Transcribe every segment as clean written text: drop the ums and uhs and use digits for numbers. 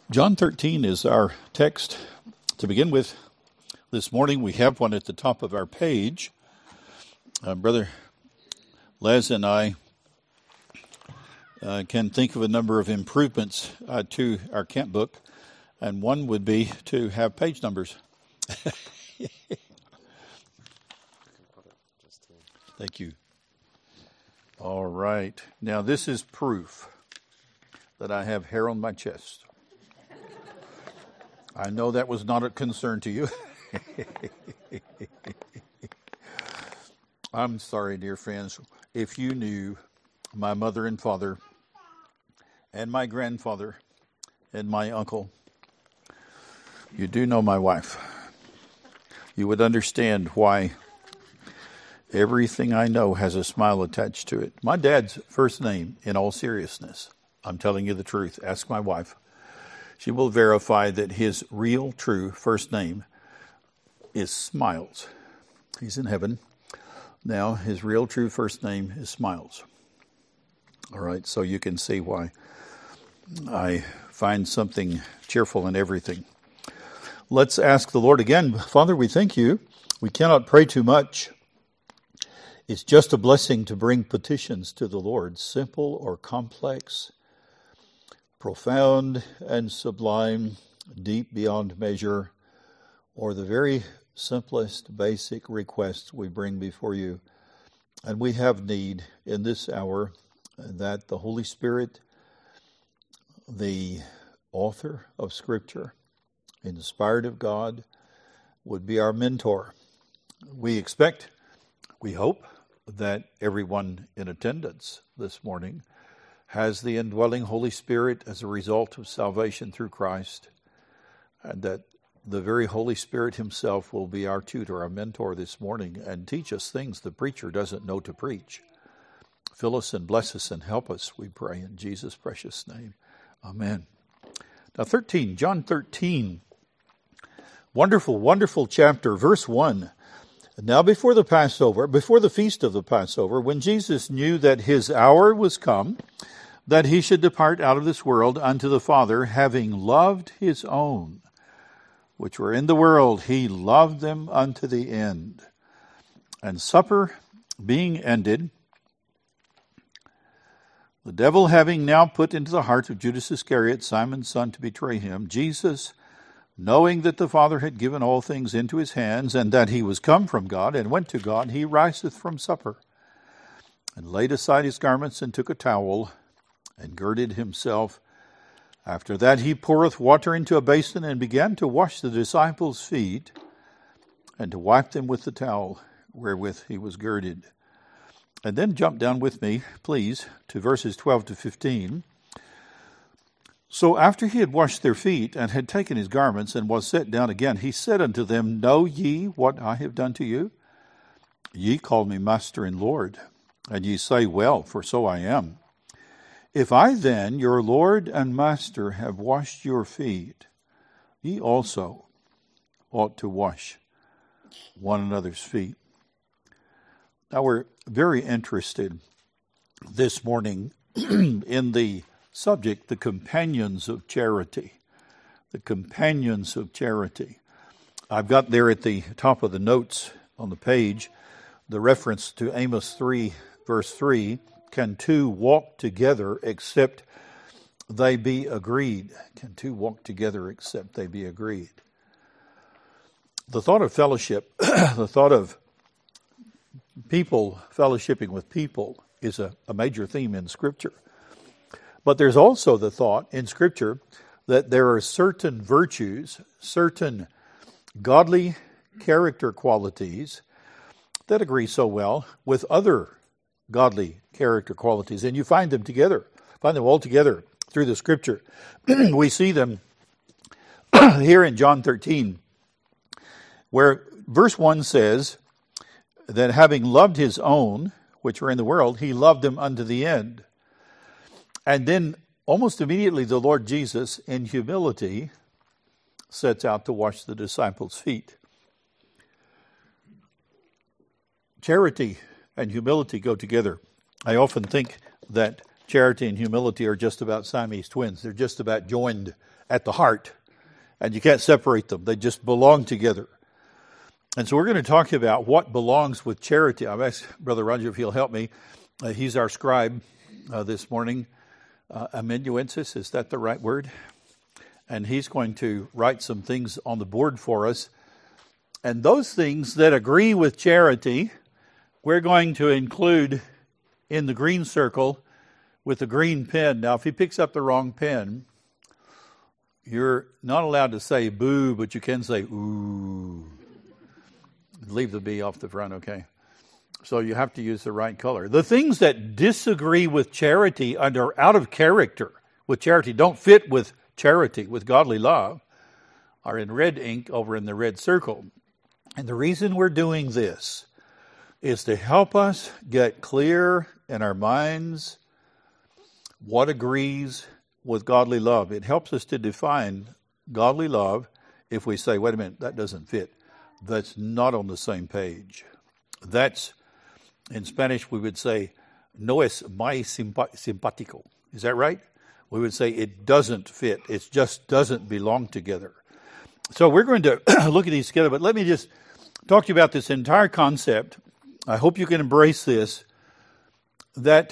John 13 is our text to begin with. This morning we have one at the top of our page. Brother Les and I can think of a number of improvements to our camp book, and one would be to have page numbers. Thank you. All right. Now this is proof that I have hair on my chest. I know that was not a concern to you. I'm sorry, dear friends. If you knew my mother and father and my grandfather and my uncle, you do know my wife, you would understand why everything I know has a smile attached to it. My dad's first name, in all seriousness, I'm telling you the truth, ask my wife. She will verify that his real, true first name is Smiles. He's in heaven. Now, his real, true first name is Smiles. All right, so you can see why I find something cheerful in everything. Let's ask the Lord again. Father, we thank you. We cannot pray too much. It's just a blessing to bring petitions to the Lord, simple or complex, profound and sublime, deep beyond measure, or the very simplest basic requests we bring before you. And we have need in this hour that the Holy Spirit, the author of Scripture, inspired of God, would be our mentor. We expect, we hope, that everyone in attendance this morning has the indwelling Holy Spirit as a result of salvation through Christ, and that the very Holy Spirit himself will be our tutor, our mentor this morning, and teach us things the preacher doesn't know to preach. Fill us and bless us and help us, we pray, in Jesus' precious name. Amen. Now 13, John 13. Wonderful, wonderful chapter, verse 1. Now before the Passover, before the feast of the Passover, when Jesus knew that his hour was come, that he should depart out of this world unto the Father, having loved his own, which were in the world, he loved them unto the end. And supper being ended, the devil having now put into the heart of Judas Iscariot, Simon's son, to betray him, Jesus, knowing that the Father had given all things into his hands, and that he was come from God, and went to God, he riseth from supper, and laid aside his garments, and took a towel, and girded himself. After that he poureth water into a basin, and began to wash the disciples' feet, and to wipe them with the towel wherewith he was girded. And then jump down with me, please, to verses 12 to 15. So after he had washed their feet, and had taken his garments, and was set down again, he said unto them, Know ye what I have done to you? Ye call me Master and Lord, and ye say, Well, for so I am. If I then, your Lord and Master, have washed your feet, ye also ought to wash one another's feet. Now we're very interested this morning in the subject, the companions of charity. The companions of charity. I've got there at the top of the notes on the page the reference to Amos 3, verse 3. Can two walk together except they be agreed? Can two walk together except they be agreed? The thought of fellowship, the thought of people fellowshipping with people is a major theme in Scripture. But there's also the thought in Scripture that there are certain virtues, certain godly character qualities that agree so well with other godly character qualities. And you find them together, find them all together through the Scripture. We see them here in John 13, where verse 1 says that having loved his own, which were in the world, he loved them unto the end. And then almost immediately the Lord Jesus, in humility, sets out to wash the disciples' feet. Charity and humility go together. I often think that charity and humility are just about Siamese twins. They're just about joined at the heart, and you can't separate them. They just belong together. And so we're going to talk about what belongs with charity. I've asked Brother Roger if he'll help me. He's our scribe this morning. Amanuensis, is that the right word? And he's going to write some things on the board for us. And those things that agree with charity, we're going to include in the green circle with the green pen. Now, if he picks up the wrong pen, you're not allowed to say boo, but you can say ooh. Leave the B off the front, okay? So you have to use the right color. The things that disagree with charity and are out of character with charity, don't fit with charity, with godly love, are in red ink over in the red circle. And the reason we're doing this is to help us get clear in our minds what agrees with godly love. It helps us to define godly love if we say, wait a minute, that doesn't fit. That's not on the same page. That's, in Spanish, we would say, no es muy simpático. Is that right? We would say it doesn't fit. It just doesn't belong together. So we're going to look at these together, but let me just talk to you about this entire concept. I hope you can embrace this, that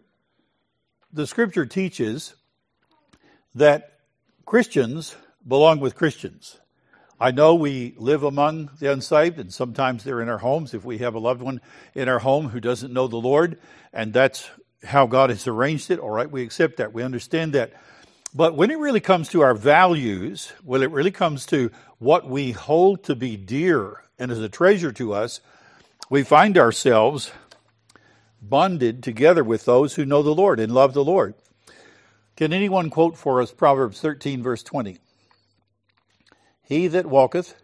the Scripture teaches that Christians belong with Christians. I know we live among the unsaved, and sometimes they're in our homes if we have a loved one in our home who doesn't know the Lord, and that's how God has arranged it. All right, we accept that. We understand that. But when it really comes to our values, when it really comes to what we hold to be dear and as a treasure to us, we find ourselves bonded together with those who know the Lord and love the Lord. Can anyone quote for us Proverbs 13, verse 20? He that walketh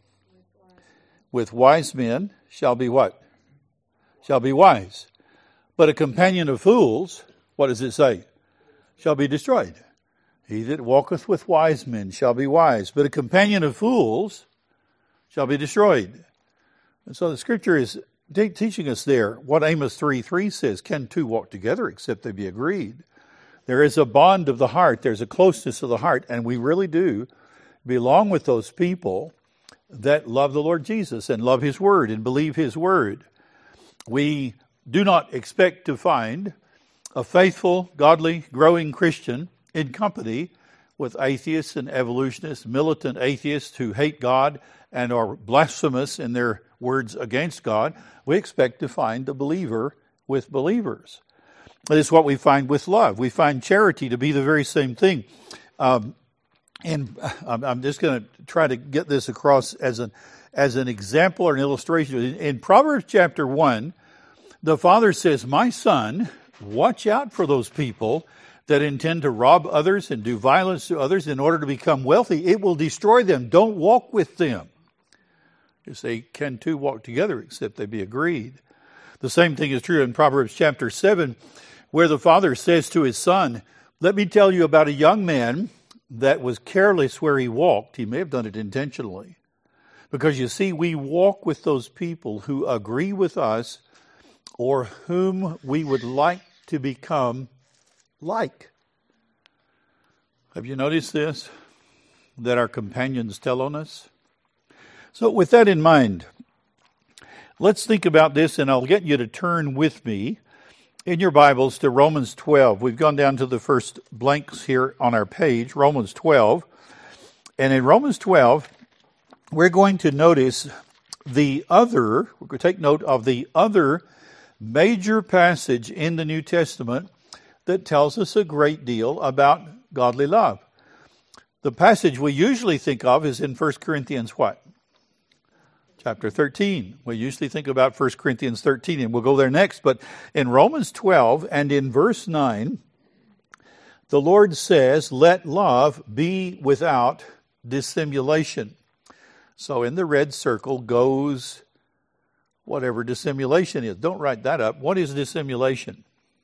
with wise men shall be what? Shall be wise. But a companion of fools, what does it say? Shall be destroyed. He that walketh with wise men shall be wise. But a companion of fools shall be destroyed. And so the Scripture is teaching us there what Amos 3:3 says. Can two walk together except they be agreed? There is a bond of the heart. There's a closeness of the heart. And we really do belong with those people that love the Lord Jesus and love His Word and believe His Word. We do not expect to find a faithful, godly, growing Christian in company with atheists and evolutionists, militant atheists who hate God and are blasphemous in their words against God. We expect to find a believer with believers. That is what we find with love. We find charity to be the very same thing. And I'm just going to try to get this across as an example or an illustration. In Proverbs chapter 1, the father says, my son, watch out for those people that intend to rob others and do violence to others in order to become wealthy. It will destroy them. Don't walk with them. You say, can two walk together except they be agreed? The same thing is true in Proverbs chapter 7, where the father says to his son, let me tell you about a young man that was careless where he walked. He may have done it intentionally. Because you see, we walk with those people who agree with us or whom we would like to become like. Have you noticed this? That our companions tell on us? So with that in mind, let's think about this, and I'll get you to turn with me in your Bibles to Romans 12. We've gone down to the first blanks here on our page, Romans 12. And in Romans 12, we're going to notice we're going to take note of the other major passage in the New Testament that tells us a great deal about godly love. The passage we usually think of is in 1 Corinthians what? Chapter 13. We usually think about 1 Corinthians 13, and we'll go there next. But in Romans 12 and in verse 9, the Lord says, let love be without dissimulation. So in the red circle goes whatever dissimulation is. Don't write that up. What is dissimulation?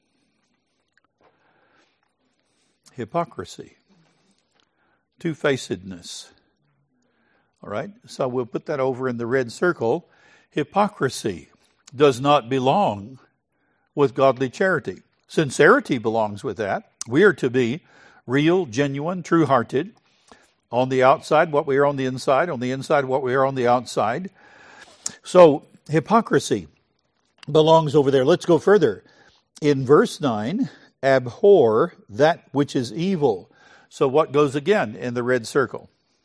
Hypocrisy. Two-facedness. All right, so we'll put that over in the red circle. Hypocrisy does not belong with godly charity. Sincerity belongs with that. We are to be real, genuine, true-hearted. On the outside, what we are on the inside. On the inside, what we are on the outside. So, hypocrisy belongs over there. Let's go further. In verse 9, abhor that which is evil. So what goes again in the red circle?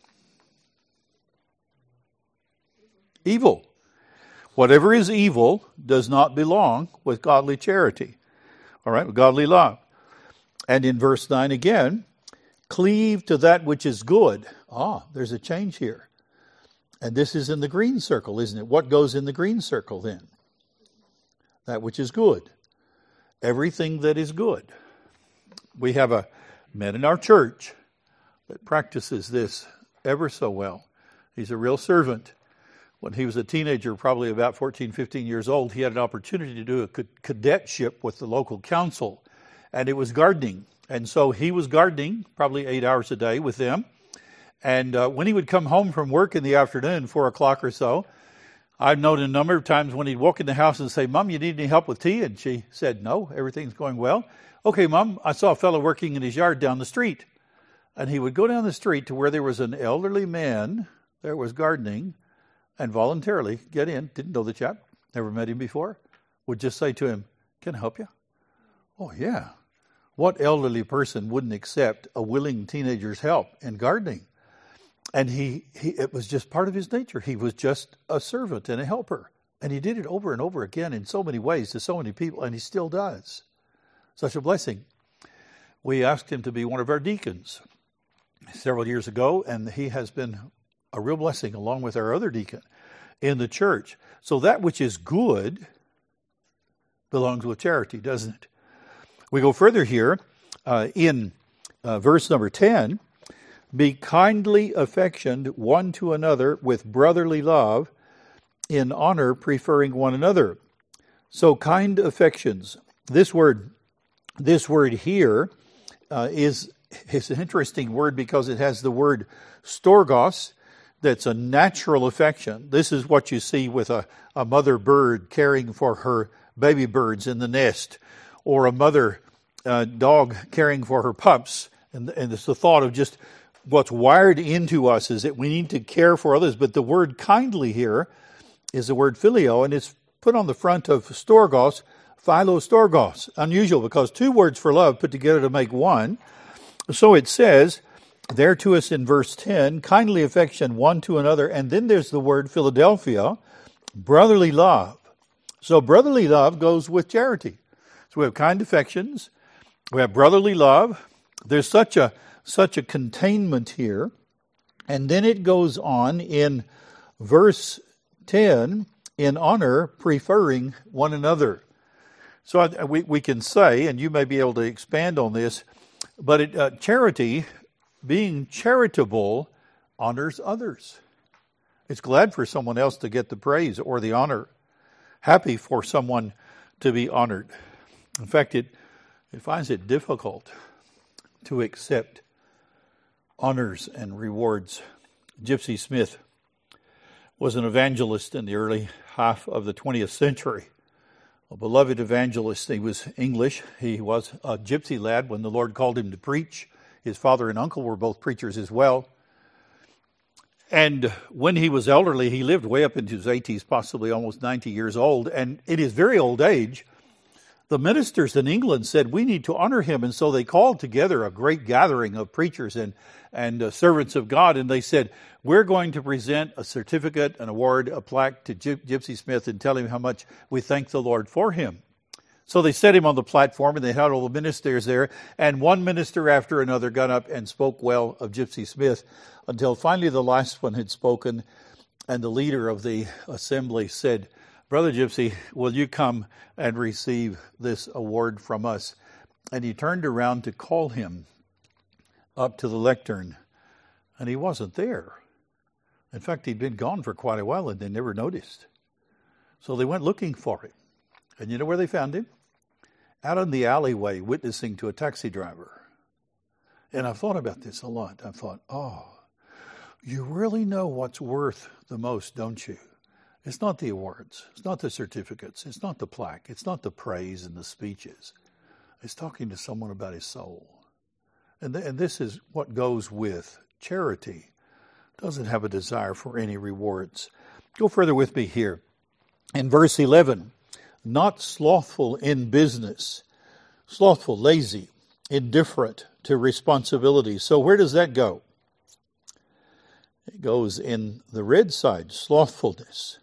Evil. Whatever is evil does not belong with godly charity. All right, with godly love. And in verse 9 again, cleave to that which is good. There's a change here. And this is in the green circle, isn't it? What goes in the green circle then? That which is good. Everything that is good. We have a man in our church that practices this ever so well. He's a real servant. When he was a teenager, probably about 14, 15 years old, he had an opportunity to do a cadetship with the local council, and it was gardening. And so he was gardening probably 8 hours a day with them. And when he would come home from work in the afternoon, 4 o'clock or so, I've known a number of times when he'd walk in the house and say, "Mom, you need any help with tea?" And she said, "No, everything's going well." "Okay, Mom, I saw a fellow working in his yard down the street." And he would go down the street to where there was an elderly man that was gardening and voluntarily get in, didn't know the chap, never met him before, would just say to him, "Can I help you?" "Oh, yeah." What elderly person wouldn't accept a willing teenager's help in gardening? And it was just part of his nature. He was just a servant and a helper. And he did it over and over again in so many ways to so many people, and he still does. Such a blessing. We asked him to be one of our deacons several years ago, and he has been a real blessing along with our other deacon in the church. So that which is good belongs with charity, doesn't it? We go further here in verse number 10. Be kindly affectioned one to another with brotherly love, in honor preferring one another. So kind affections. This word here is an interesting word because it has the word storgos. That's a natural affection. This is what you see with a mother bird caring for her baby birds in the nest, or a mother dog caring for her pups. And it's the thought of just what's wired into us is that we need to care for others. But the word kindly here is the word phileo, and it's put on the front of storgos, philostorgos. Unusual because two words for love put together to make one. So it says there to us in verse 10, kindly affection one to another. And then there's the word Philadelphia, brotherly love. So brotherly love goes with charity. So we have kind affections. We have brotherly love. There's such a containment here. And then it goes on in verse 10, in honor, preferring one another. So we can say, and you may be able to expand on this, but charity, being charitable, honors others. It's glad for someone else to get the praise or the honor. Happy for someone to be honored. In fact, it finds it difficult to accept honors and rewards. Gypsy Smith was an evangelist in the early half of the 20th century. A beloved evangelist. He was English. He was a gypsy lad when the Lord called him to preach. His father and uncle were both preachers as well. And when he was elderly, he lived way up into his 80s, possibly almost 90 years old. And in his very old age, the ministers in England said, we need to honor him. And so they called together a great gathering of preachers and servants of God. And they said, we're going to present a certificate, an award, a plaque to Gypsy Smith and tell him how much we thank the Lord for him. So they set him on the platform and they had all the ministers there. And one minister after another got up and spoke well of Gypsy Smith until finally the last one had spoken. And the leader of the assembly said, Brother Gypsy, will you come and receive this award from us? And he turned around to call him up to the lectern, and he wasn't there. In fact, he'd been gone for quite a while, and they never noticed. So they went looking for him. And you know where they found him? Out in the alleyway, witnessing to a taxi driver. And I've thought about this a lot. I thought, you really know what's worth the most, don't you? It's not the awards. It's not the certificates. It's not the plaque. It's not the praise and the speeches. It's talking to someone about his soul. And this is what goes with charity. Doesn't have a desire for any rewards. Go further with me here. In verse 11, not slothful in business. Slothful, lazy, indifferent to responsibility. So where does that go? It goes in the red side, slothfulness.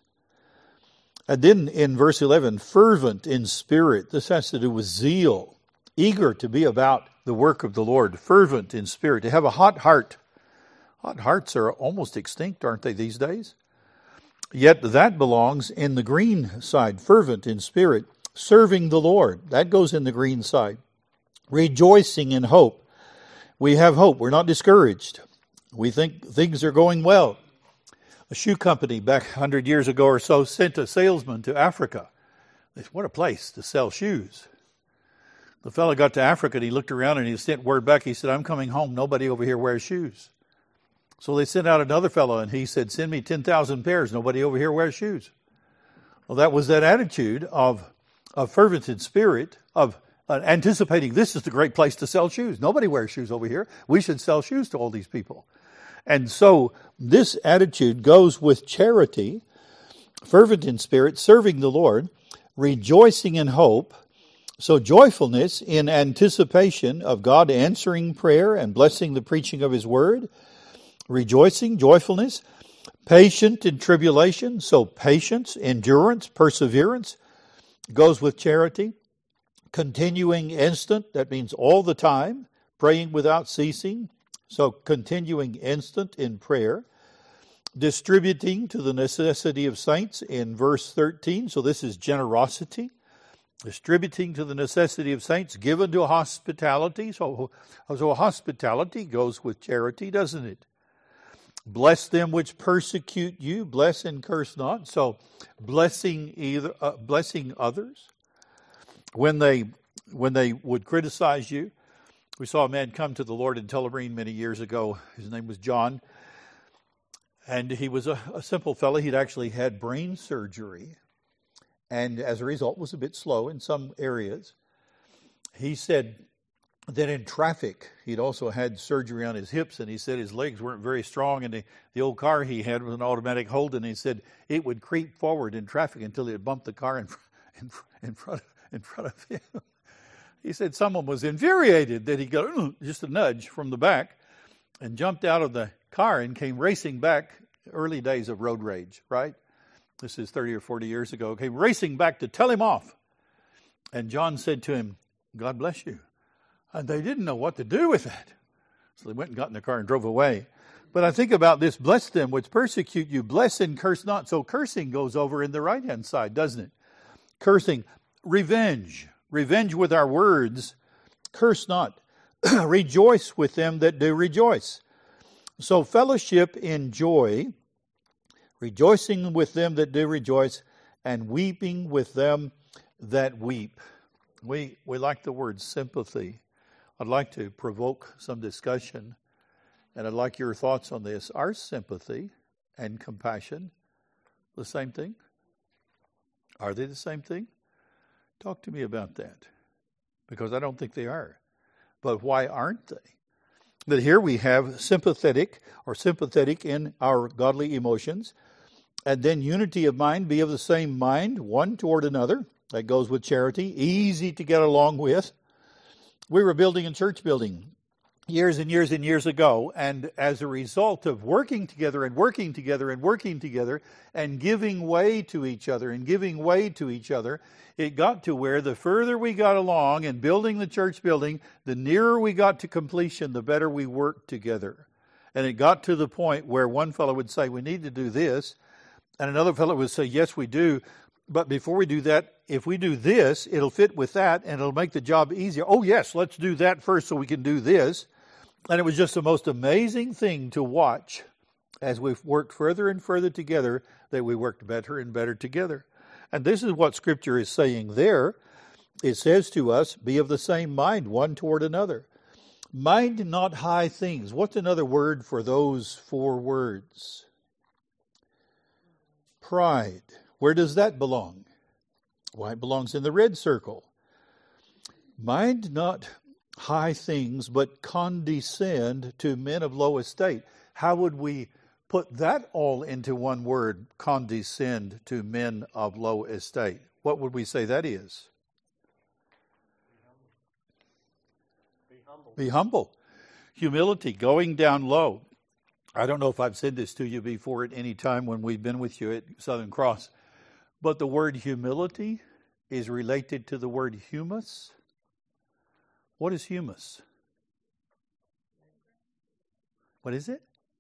And then in verse 11, fervent in spirit. This has to do with zeal, eager to be about the work of the Lord, fervent in spirit, to have a hot heart. Hot hearts are almost extinct, aren't they, these days? Yet that belongs in the green side, fervent in spirit, serving the Lord. That goes in the green side. Rejoicing in hope. We have hope. We're not discouraged. We think things are going well. A shoe company back 100 years ago or so sent a salesman to Africa. What a place to sell shoes. The fellow got to Africa and he looked around and he sent word back. He said, I'm coming home. Nobody over here wears shoes. So they sent out another fellow and he said, send me 10,000 pairs. Nobody over here wears shoes. Well, that was that attitude of fervent in spirit, of anticipating this is the great place to sell shoes. Nobody wears shoes over here. We should sell shoes to all these people. And so this attitude goes with charity, fervent in spirit, serving the Lord, rejoicing in hope. So joyfulness in anticipation of God answering prayer and blessing the preaching of His word. Rejoicing, joyfulness. Patient in tribulation. So patience, endurance, perseverance goes with charity. Continuing instant, that means all the time. Praying without ceasing. So continuing instant in prayer. Distributing to the necessity of saints in verse 13. So this is generosity. Distributing to the necessity of saints, given to hospitality. So hospitality goes with charity, doesn't it? Bless them which persecute you. Bless and curse not. So blessing others. When they would criticize you. We saw a man come to the Lord in Tullamarine many years ago. His name was John. And he was a simple fellow. He'd actually had brain surgery. And as a result was a bit slow in some areas. He said that in traffic, he'd also had surgery on his hips, and he said his legs weren't very strong, and the old car he had was an automatic Holden. He said it would creep forward in traffic until it bumped the car in front of him. He said someone was infuriated that he got just a nudge from the back and jumped out of the car and came racing back. Early days of road rage, right? This is 30 or 40 years ago. Came racing back to tell him off. And John said to him, God bless you. And they didn't know what to do with that. So they went and got in the car and drove away. But I think about this, bless them which persecute you, bless and curse not. So cursing goes over in the right-hand side, doesn't it? Cursing, revenge. Revenge with our words, curse not. Rejoice with them that do rejoice. So fellowship in joy, rejoicing with them that do rejoice, and weeping with them that weep. We like the word sympathy. I'd like to provoke some discussion, and I'd like your thoughts on this. Are sympathy and compassion the same thing? Are they the same thing? Talk to me about that, because I don't think they are. But why aren't they? But here we have sympathetic in our godly emotions, and then unity of mind, be of the same mind, one toward another. That goes with charity, easy to get along with. We were building a church building years and years and years ago, and as a result of working together and working together and working together and giving way to each other, it got to where the further we got along in building the church building, the nearer we got to completion, the better we worked together. And it got to the point where one fellow would say, we need to do this, and another fellow would say, yes, we do, but before we do that, if we do this, it'll fit with that, and it'll make the job easier. Oh, yes, let's do that first so we can do this. And it was just the most amazing thing to watch as we've worked further and further together, that we worked better and better together. And this is what Scripture is saying there. It says to us, be of the same mind, one toward another. Mind not high things. What's another word for those four words? Pride. Where does that belong? Why, it belongs in the red circle. Mind not high things, but condescend to men of low estate. How would we put that all into one word, condescend to men of low estate? What would we say that is? Be humble. Humility, going down low. I don't know if I've said this to you before at any time when we've been with you at Southern Cross, but the word humility is related to the word humus. What is humus? What is it?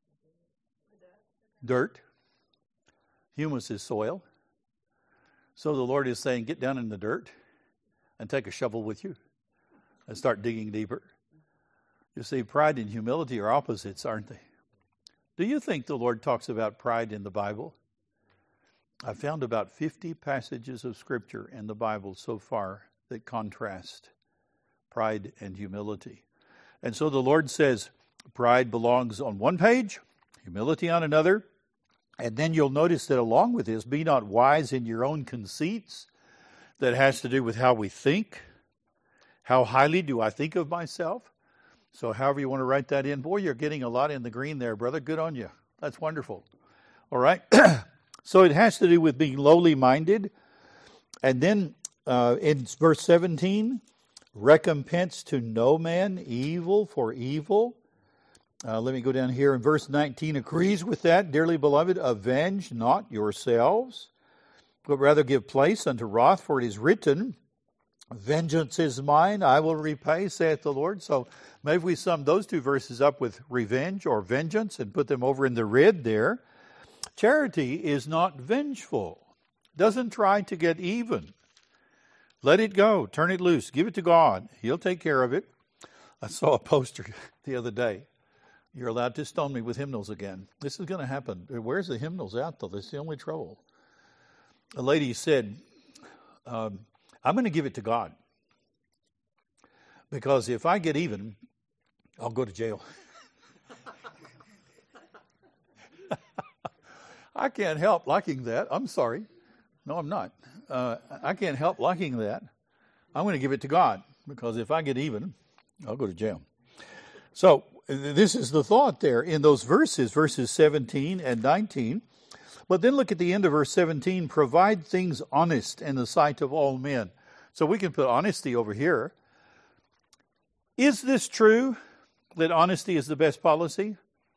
Dirt. Humus is soil. So the Lord is saying, get down in the dirt and take a shovel with you and start digging deeper. You see, pride and humility are opposites, aren't they? Do you think the Lord talks about pride in the Bible? I found about 50 passages of Scripture in the Bible so far that contrast pride and humility. And so the Lord says pride belongs on one page, humility on another. And then you'll notice that along with this, be not wise in your own conceits. That has to do with how we think. How highly do I think of myself? So however you want to write that in. Boy, you're getting a lot in the green there, brother. Good on you. That's wonderful. All right. So it has to do with being lowly minded. And then in verse 17, recompense to no man evil for evil. Let me go down here in verse 19. Agrees with that, dearly beloved. Avenge not yourselves, but rather give place unto wrath, for it is written, vengeance is mine, I will repay, saith the Lord. So maybe we sum those two verses up with revenge or vengeance and put them over in the red there. Charity is not vengeful. Doesn't try to get even. Let it go. Turn it loose. Give it to God. He'll take care of it. I saw a poster the other day. You're allowed to stone me with hymnals again. This is going to happen. Where's the hymnals out, though? That's the only trouble. A lady said, I'm going to give it to God. Because if I get even, I'll go to jail. I can't help liking that. I'm sorry. No, I'm not. I can't help liking that. I'm going to give it to God. Because if I get even, I'll go to jail. So, this is the thought there in those verses 17 and 19. But then look at the end of verse 17. Provide things honest in the sight of all men. So we can put honesty over here. Is this true that honesty is the best policy?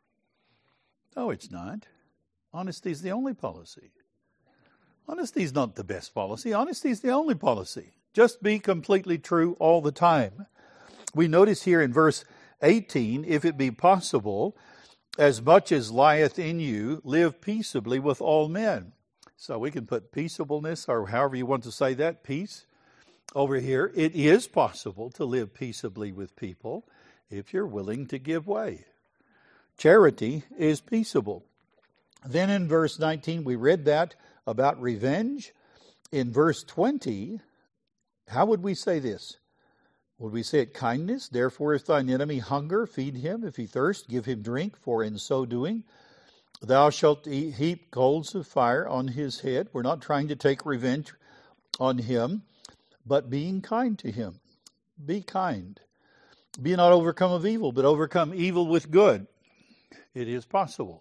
No, it's not. Honesty is the only policy. Honesty is not the best policy. Honesty is the only policy. Just be completely true all the time. We notice here in verse 18, if it be possible, as much as lieth in you, live peaceably with all men. So we can put peaceableness, or however you want to say that, peace, over here. It is possible to live peaceably with people if you're willing to give way. Charity is peaceable. Then in verse 19, we read that about revenge. In verse 20, how would we say this? Would we say it kindness? Therefore, if thine enemy hunger, feed him. If he thirst, give him drink. For in so doing, thou shalt heap coals of fire on his head. We're not trying to take revenge on him, but being kind to him. Be kind. Be not overcome of evil, but overcome evil with good. It is possible.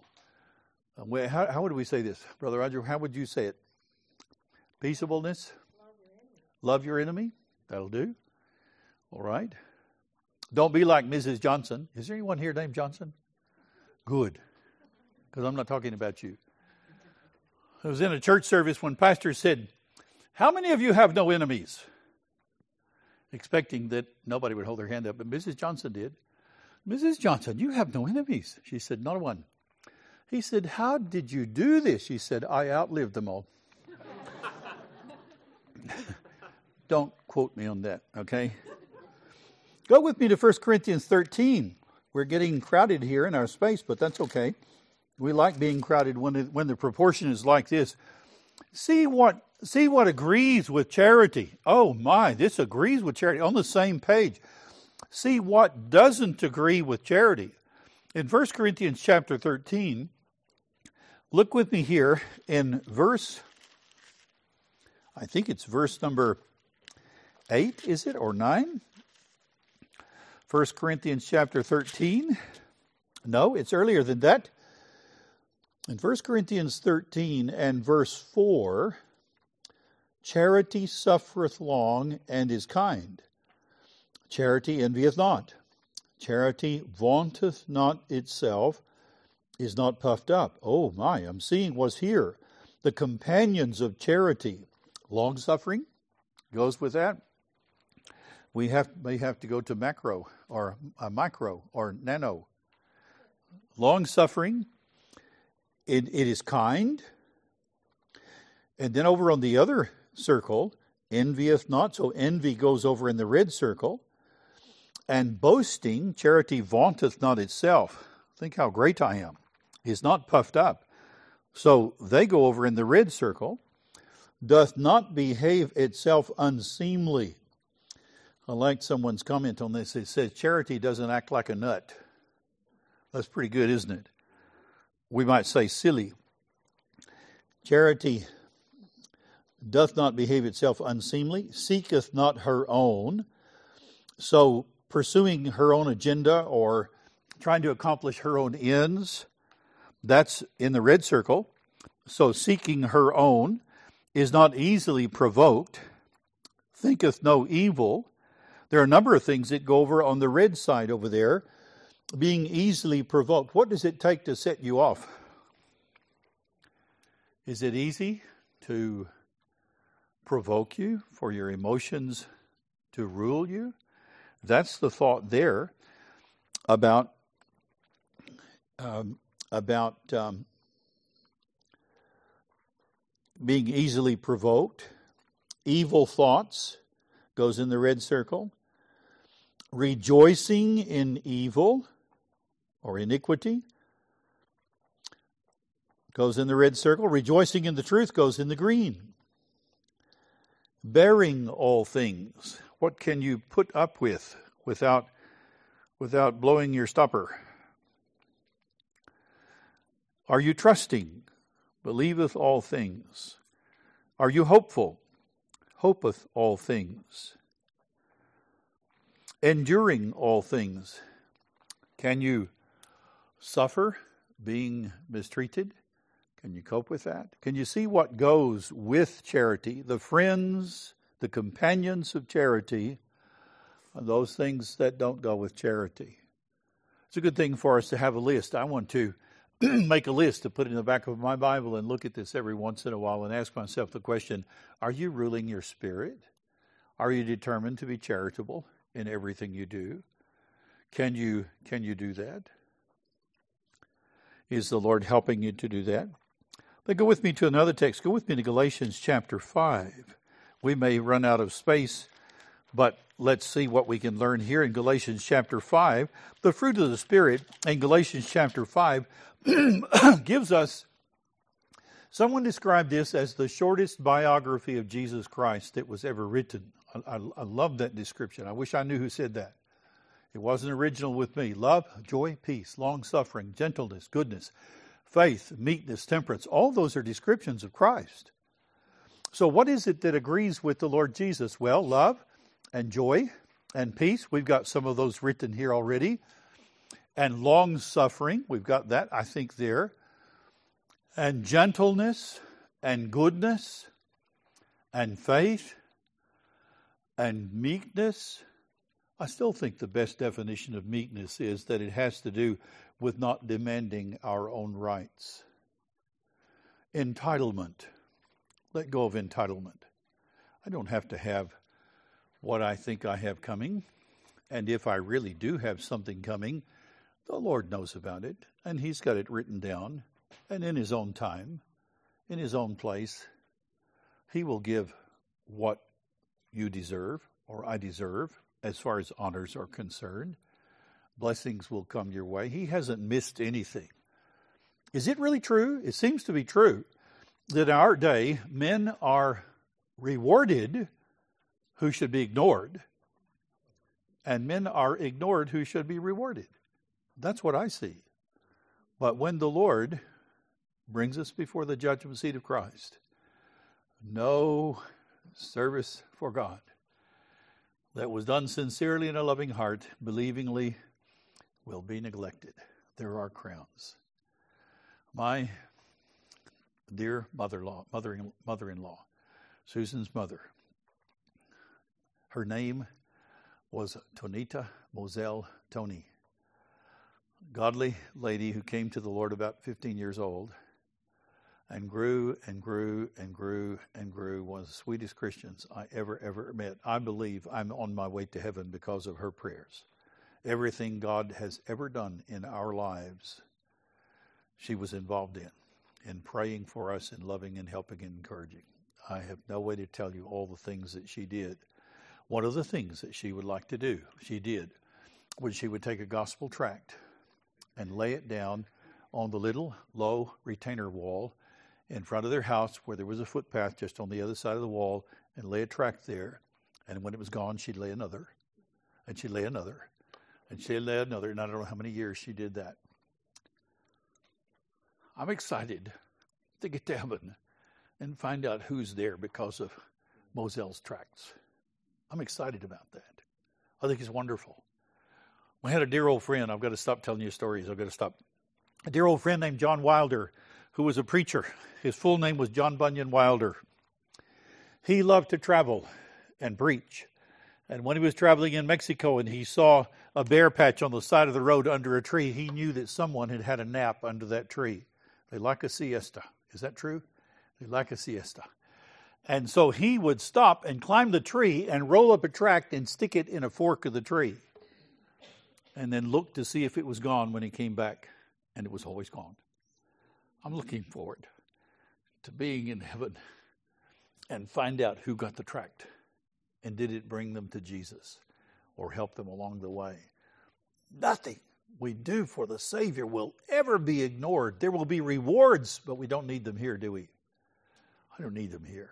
How would we say this? Brother Roger, how would you say it? Peaceableness? Love your enemy. That'll do. All right. Don't be like Mrs. Johnson. Is there anyone here named Johnson? Good. Because I'm not talking about you. I was in a church service when pastor said, how many of you have no enemies? Expecting that nobody would hold their hand up, but Mrs. Johnson did. Mrs. Johnson, you have no enemies. She said, not one. He said, how did you do this? She said, I outlived them all. Don't quote me on that, okay? Go with me to 1 Corinthians 13. We're getting crowded here in our space, but that's okay. We like being crowded when the proportion is like this. See what agrees with charity. Oh my, this agrees with charity on the same page. See what doesn't agree with charity. In 1 Corinthians chapter 13, look with me here in verse, I think it's verse number 8, is it, or 9? 1 Corinthians chapter 13. No, it's earlier than that. In 1 Corinthians 13 and verse 4, charity suffereth long and is kind. Charity envieth not. Charity vaunteth not itself, is not puffed up. Oh my, I'm seeing what's here. The companions of charity. Long-suffering goes with that. We may have to go to macro or micro or nano. Long-suffering. It is kind. And then over on the other circle, envieth not. So envy goes over in the red circle. And boasting, charity vaunteth not itself. Think how great I am. Is not puffed up. So they go over in the red circle. Doth not behave itself unseemly. I like someone's comment on this. It says, charity doesn't act like a nut. That's pretty good, isn't it? We might say silly. Charity doth not behave itself unseemly, seeketh not her own. So pursuing her own agenda or trying to accomplish her own ends, that's in the red circle. So seeking her own, is not easily provoked, thinketh no evil. There are a number of things that go over on the red side over there. Being easily provoked. What does it take to set you off? Is it easy to provoke you, for your emotions to rule you? That's the thought there about being easily provoked. Evil thoughts goes in the red circle. Rejoicing in evil or iniquity goes in the red circle. Rejoicing in the truth goes in the green. Bearing all things. What can you put up with without blowing your stopper? Are you trusting? Believeth all things. Are you hopeful? Hopeth all things. Enduring all things. Can you suffer being mistreated? Can you cope with that? Can you see what goes with charity? The friends, the companions of charity, and those things that don't go with charity. It's a good thing for us to have a list. I want to make a list to put in the back of my Bible and look at this every once in a while and ask myself the question, are you ruling your spirit? Are you determined to be charitable in everything you do? Can you do that? Is the Lord helping you to do that? But go with me to another text. Go with me to Galatians chapter 5. We may run out of space, but let's see what we can learn here in Galatians chapter 5. The fruit of the Spirit in Galatians chapter 5 gives us, someone described this as the shortest biography of Jesus Christ that was ever written. I love that description. I wish I knew who said that. It wasn't original with me. Love, joy, peace, long-suffering, gentleness, goodness, faith, meekness, temperance. All those are descriptions of Christ. So what is it that agrees with the Lord Jesus? Well, love and joy and peace. We've got some of those written here already. And long-suffering. We've got that, I think, there. And gentleness and goodness and faith and meekness. I still think the best definition of meekness is that it has to do with not demanding our own rights. Entitlement. Let go of entitlement. I don't have to have what I think I have coming. And if I really do have something coming, the Lord knows about it. And He's got it written down. And in His own time, in His own place, He will give what you deserve or I deserve as far as honors are concerned. Blessings will come your way. He hasn't missed anything. Is it really true? It seems to be true that in our day, men are rewarded who should be ignored, and men are ignored who should be rewarded. That's what I see. But when the Lord brings us before the judgment seat of Christ, no service for God that was done sincerely in a loving heart, believingly, will be neglected. There are crowns. My dear mother-in-law, Susan's mother, her name was Tonita Moselle Tony. Godly lady who came to the Lord about 15 years old and grew and grew and grew and grew, one of the sweetest Christians I ever met. I believe I'm on my way to heaven because of her prayers. Everything God has ever done in our lives, she was involved in praying for us and loving and helping and encouraging. I have no way to tell you all the things that she did. One of the things that she would like to do, she did, was she would take a gospel tract and lay it down on the little low retainer wall in front of their house where there was a footpath just on the other side of the wall, and lay a tract there. And when it was gone, she'd lay another, and she'd lay another, and she'd lay another, and I don't know how many years she did that. I'm excited to get to heaven and find out who's there because of Moselle's tracts. I'm excited about that. I think it's wonderful. We had a dear old friend. I've got to stop telling you stories. I've got to stop. A dear old friend named John Wilder, who was a preacher. His full name was John Bunyan Wilder. He loved to travel and preach. And when he was traveling in Mexico and he saw a bear patch on the side of the road under a tree, he knew that someone had had a nap under that tree. They like a siesta. Is that true? They like a siesta. And so he would stop and climb the tree and roll up a tract and stick it in a fork of the tree. And then look to see if it was gone when he came back. And it was always gone. I'm looking forward to being in heaven and find out who got the tract. And did it bring them to Jesus or help them along the way? Nothing we do for the Savior will ever be ignored. There will be rewards, but we don't need them here, do we? I don't need them here.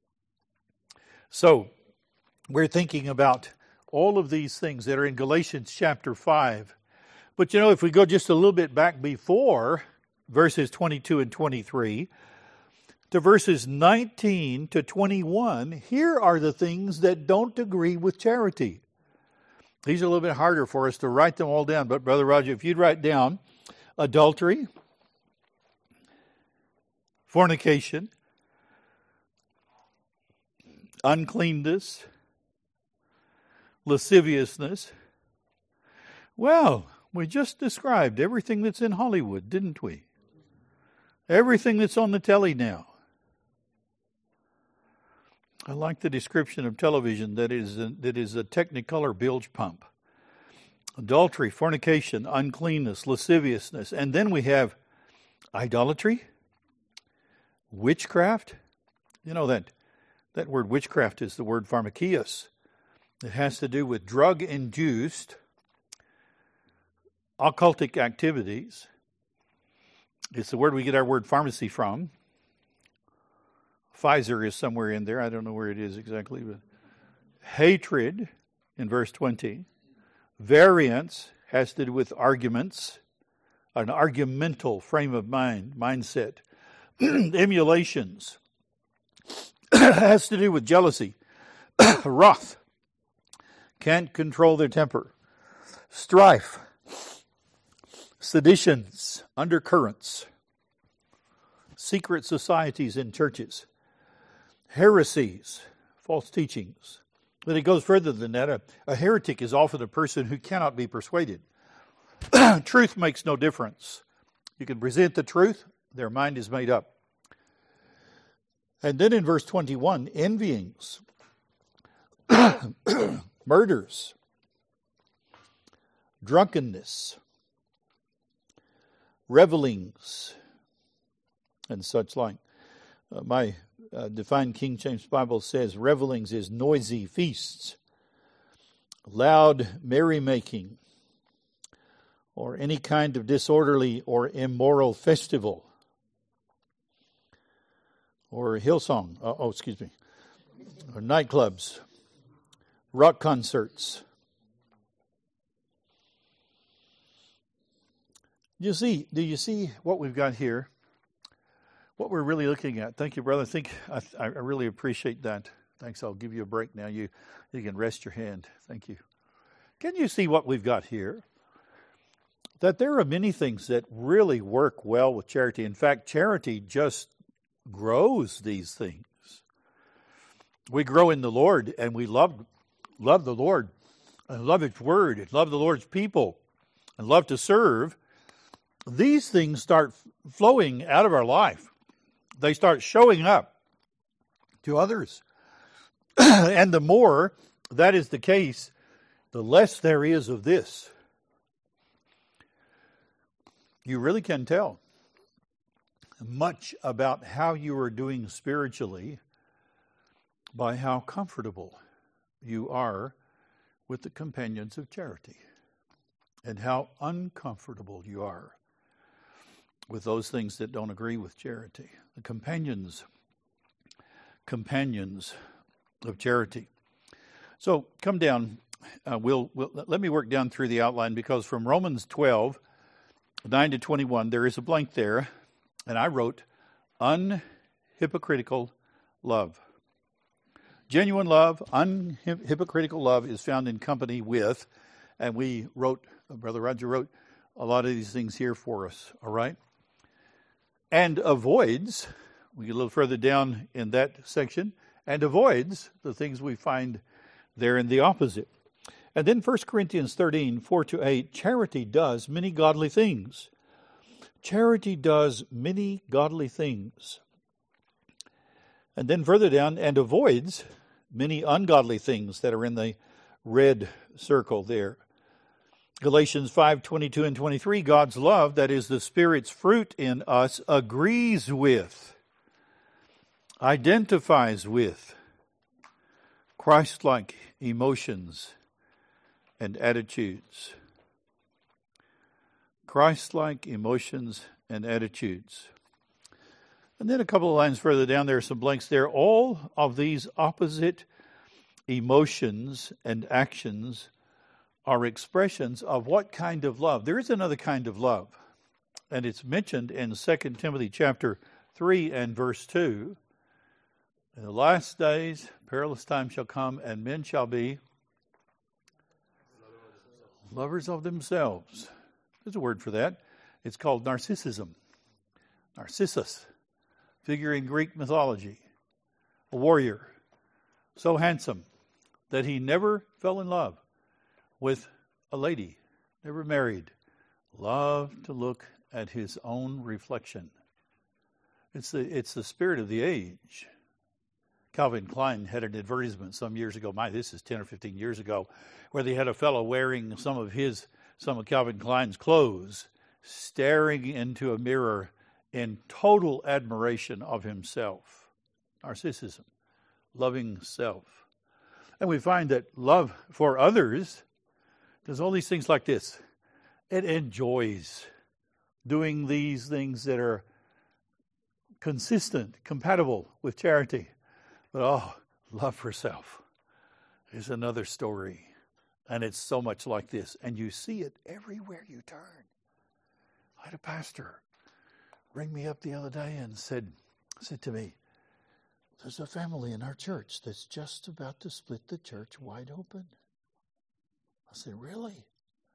So, we're thinking about all of these things that are in Galatians chapter 5. But you know, if we go just a little bit back before verses 22 and 23 to verses 19 to 21, here are the things that don't agree with charity. These are a little bit harder for us to write them all down. But Brother Roger, if you'd write down adultery, fornication, uncleanness, lasciviousness. Well, we just described everything that's in Hollywood, didn't we? Everything that's on the telly now. I like the description of television that is a Technicolor bilge pump. Adultery, fornication, uncleanness, lasciviousness. And then we have idolatry, witchcraft. You know that word witchcraft is the word pharmakias. It has to do with drug-induced occultic activities. It's the word we get our word pharmacy from. Pfizer is somewhere in there. I don't know where it is exactly. But hatred in verse 20. Variance has to do with arguments, an argumental frame of mind, mindset. Emulations has to do with jealousy. Wrath, can't control their temper. Strife, seditions, undercurrents, secret societies in churches, heresies, false teachings. But it goes further than that. A heretic is often a person who cannot be persuaded. Truth makes no difference. You can present the truth, their mind is made up. And then in verse 21, envyings, murders, drunkenness, revelings, and such like. My Defined King James Bible says revelings is noisy feasts, loud merrymaking, or any kind of disorderly or immoral festival, or Hillsong, or nightclubs, rock concerts. Do you see what we've got here? What we're really looking at. Thank you, brother. I really appreciate that. Thanks. I'll give you a break now. You can rest your hand. Thank you. Can you see what we've got here? That there are many things that really work well with charity. In fact, charity just grows these things. We grow in the Lord, and we love the Lord, and love His Word, and love the Lord's people, and love to serve. These things start flowing out of our life. They start showing up to others. And the more that is the case, the less there is of this. You really can tell much about how you are doing spiritually by how comfortable you are with the companions of charity, and how uncomfortable you are with those things that don't agree with charity. The companions of charity. So come down. Let me work down through the outline, because from Romans 12, 9 to 21, there is a blank there, and I wrote, unhypocritical love. Genuine love, unhypocritical love is found in company with, and Brother Roger wrote a lot of these things here for us, all right? And avoids, we get a little further down in that section, and avoids the things we find there in the opposite. And then 1 Corinthians 13, 4 to 8, charity does many godly things. Charity does many godly things. And then further down, and avoids many ungodly things that are in the red circle there. Galatians 5, 22 and 23, God's love, that is the Spirit's fruit in us, agrees with, identifies with Christ-like emotions and attitudes. Christ-like emotions and attitudes. And then a couple of lines further down, there are some blanks there. All of these opposite emotions and actions are expressions of what kind of love? There is another kind of love, and it's mentioned in 2 Timothy chapter 3 and verse 2. In the last days, perilous times shall come, and men shall be lovers of themselves. There's a word for that. It's called narcissism. Narcissus, figure in Greek mythology. A warrior, so handsome that he never fell in love with a lady, never married, loved to look at his own reflection. It's the spirit of the age. Calvin Klein had an advertisement some years ago, this is 10 or 15 years ago, where they had a fellow wearing some of Calvin Klein's clothes, staring into a mirror in total admiration of himself. Narcissism, loving self. And we find that love for others does all these things like this. It enjoys doing these things that are consistent, compatible with charity. But love for self is another story. And it's so much like this. And you see it everywhere you turn. I had a pastor ring me up the other day and said to me, there's a family in our church that's just about to split the church wide open. I said, really?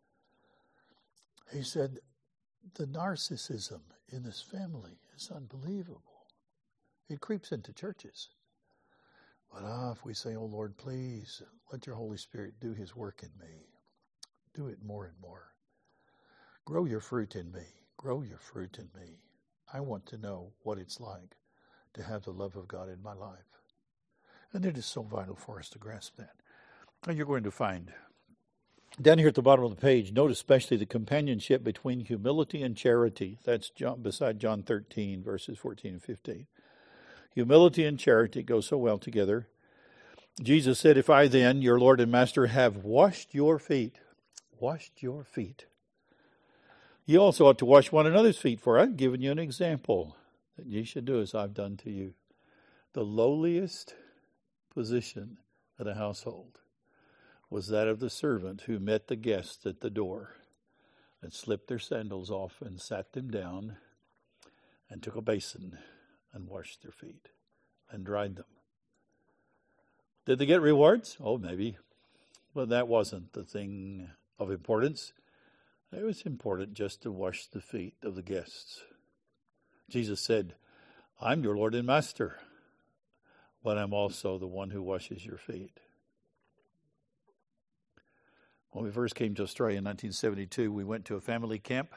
He said, the narcissism in this family is unbelievable. It creeps into churches. But if we say, oh Lord, please, let your Holy Spirit do His work in me. Do it more and more. Grow your fruit in me. Grow your fruit in me. I want to know what it's like to have the love of God in my life. And it is so vital for us to grasp that. And you're going to find, down here at the bottom of the page, note especially the companionship between humility and charity. That's beside John 13, verses 14 and 15. Humility and charity go so well together. Jesus said, if I then, your Lord and Master, have washed your feet, ye also ought to wash one another's feet, for I've given you an example that ye should do as I've done to you. The lowliest position of the household was that of the servant who met the guests at the door and slipped their sandals off and sat them down and took a basin and washed their feet and dried them. Did they get rewards? Oh, maybe. But that wasn't the thing of importance. It was important just to wash the feet of the guests. Jesus said, I'm your Lord and Master, but I'm also the one who washes your feet. When we first came to Australia in 1972, we went to a family camp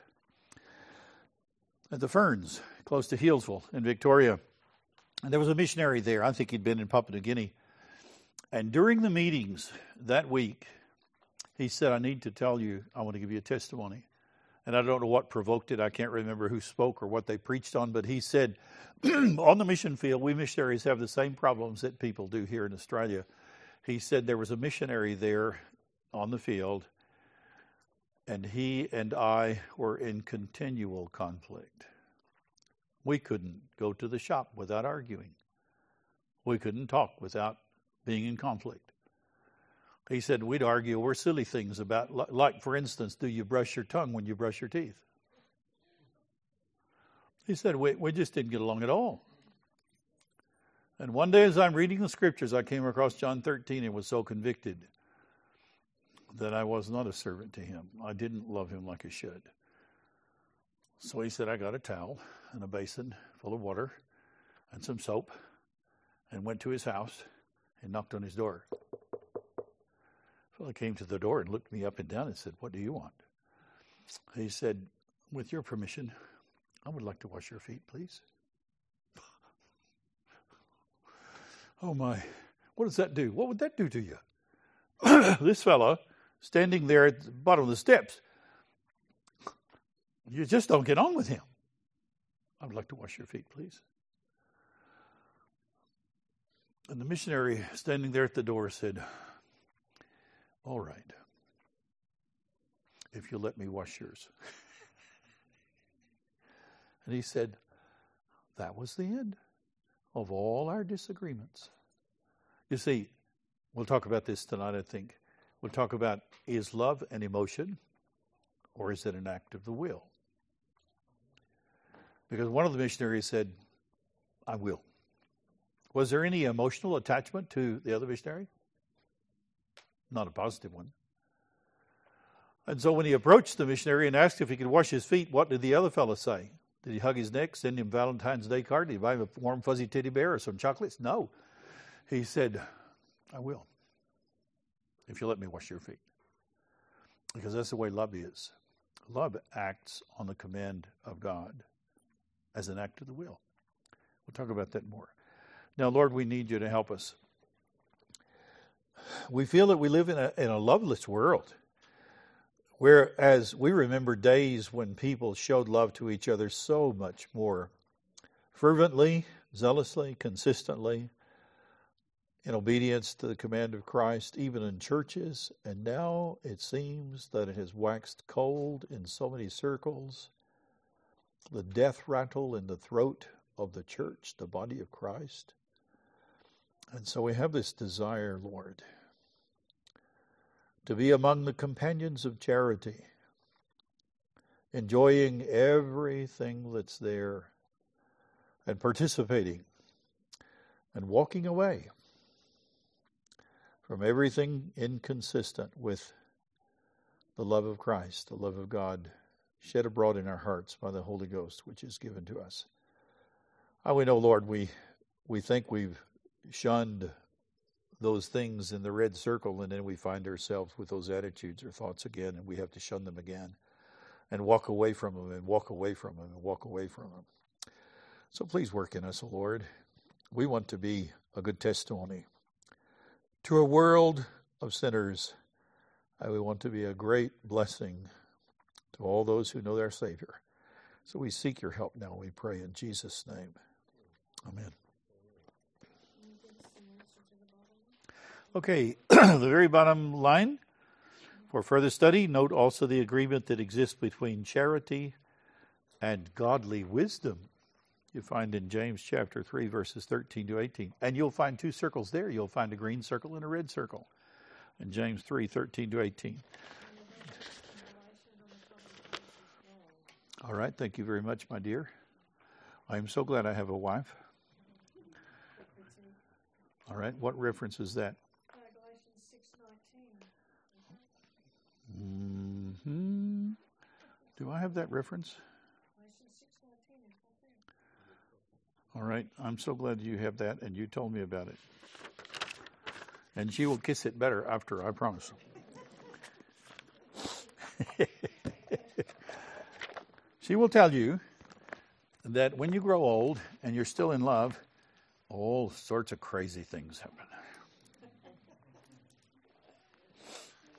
at the Ferns, close to Healesville in Victoria. And there was a missionary there. I think he'd been in Papua New Guinea. And during the meetings that week, he said, I need to tell you, I want to give you a testimony. And I don't know what provoked it. I can't remember who spoke or what they preached on. But he said, on the mission field, we missionaries have the same problems that people do here in Australia. He said there was a missionary there on the field, and he and I were in continual conflict. We couldn't go to the shop without arguing. We couldn't talk without being in conflict. He said we'd argue over silly things about, like, for instance, do you brush your tongue when you brush your teeth? He said we just didn't get along at all. And one day as I'm reading the scriptures, I came across John 13 and was so convicted that I was not a servant to him. I didn't love him like I should. So he said, I got a towel and a basin full of water and some soap and went to his house and knocked on his door. I came to the door and looked me up and down and said, what do you want? He said, with your permission, I would like to wash your feet, please. Oh my, what does that do? What would that do to you? This fella standing there at the bottom of the steps, you just don't get on with him. I would like to wash your feet, please. And the missionary standing there at the door said, all right, if you'll let me wash yours. And he said, that was the end of all our disagreements. You see, we'll talk about this tonight, I think. We'll talk about, is love an emotion or is it an act of the will? Because one of the missionaries said, I will. Was there any emotional attachment to the other missionary? Not a positive one. And so when he approached the missionary and asked if he could wash his feet, what did the other fellow say? Did he hug his neck, send him Valentine's Day card? Did he buy him a warm fuzzy teddy bear or some chocolates? No. He said, I will, if you let me wash your feet. Because that's the way love is. Love acts on the command of God as an act of the will. We'll talk about that more. Now, Lord, we need you to help us. We feel that we live in a loveless world, whereas we remember days when people showed love to each other so much more fervently, zealously, consistently, in obedience to the command of Christ, even in churches. And now it seems that it has waxed cold in so many circles. The death rattle in the throat of the church, the body of Christ. And so we have this desire, Lord, to be among the companions of charity, enjoying everything that's there and participating and walking away from everything inconsistent with the love of Christ, the love of God shed abroad in our hearts by the Holy Ghost, which is given to us. We know, Lord, we think we've shunned those things in the red circle, and then we find ourselves with those attitudes or thoughts again, and we have to shun them again and walk away from them and walk away from them and walk away from them. So please work in us, O Lord. We want to be a good testimony to a world of sinners. We want to be a great blessing to all those who know their Savior. So we seek your help now, we pray in Jesus' name. Amen. Okay, the very bottom line. For further study, note also the agreement that exists between charity and godly wisdom. You find in James chapter 3, verses 13 to 18. And you'll find two circles there. You'll find a green circle and a red circle in James 3, 13 to 18. All right, thank you very much, my dear. I am so glad I have a wife. All right. What reference is that? Galatians 6:19. Mm-hmm. Do I have that reference? Galatians 6:19 is right there. All right. I'm so glad you have that, and you told me about it. And she will kiss it better after, I promise. She will tell you that when you grow old and you're still in love, all sorts of crazy things happen.